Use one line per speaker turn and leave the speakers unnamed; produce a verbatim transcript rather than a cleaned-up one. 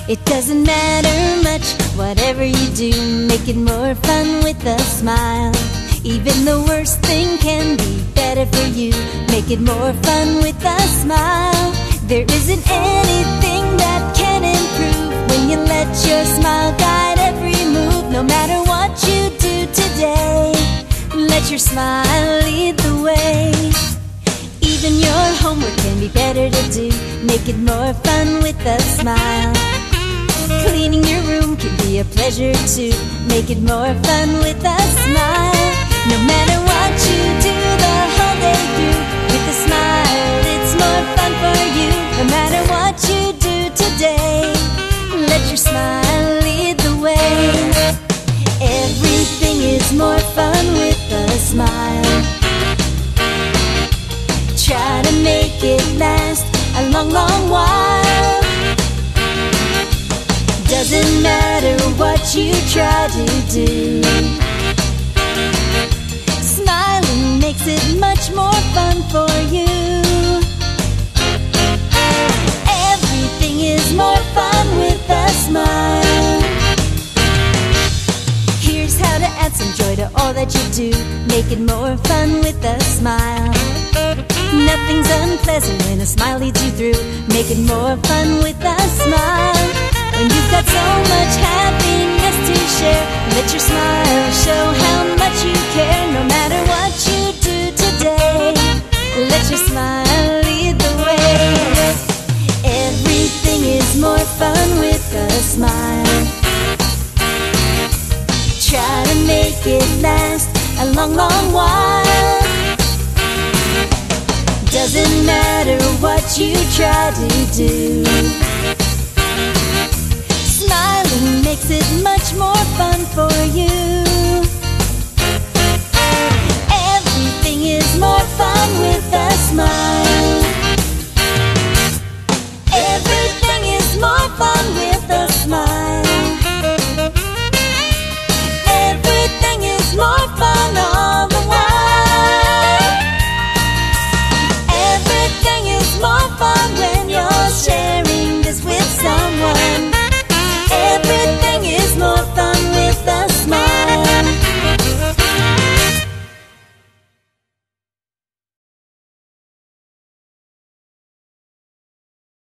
It doesn't matter much, whatever you do, make it more fun with a smile. Even the worst thing can be better for you, make it more fun with a smile. There isn't anything that can improve when you let your smile guide every move. No matter what you do today, let your smile lead the way. Even your homework can be better to do, make it more fun with a smile. Cleaning your room can be a pleasure too, make it more fun with a smile. No matter what you do the whole day through, with a smile it's more fun for you. No matter what you do today, let your smile lead the way. Everything is more fun with a smile. Try to make it last a long, long while. Doesn't matter what you try to do, smiling makes it much more fun for you. Everything is more fun with a smile. Here's how to add some joy to all that you do, make it more fun with a smile. Nothing's unpleasant when a smile leads you through, make it more fun with a smile. When you've got so much happiness to share, let your smile show how much you care. No matter what you do today, let your smile lead the way. Everything is more fun with a smile. Try to make it last a long, long while. Doesn't matter what you try to do, smiling makes it much more fun for you.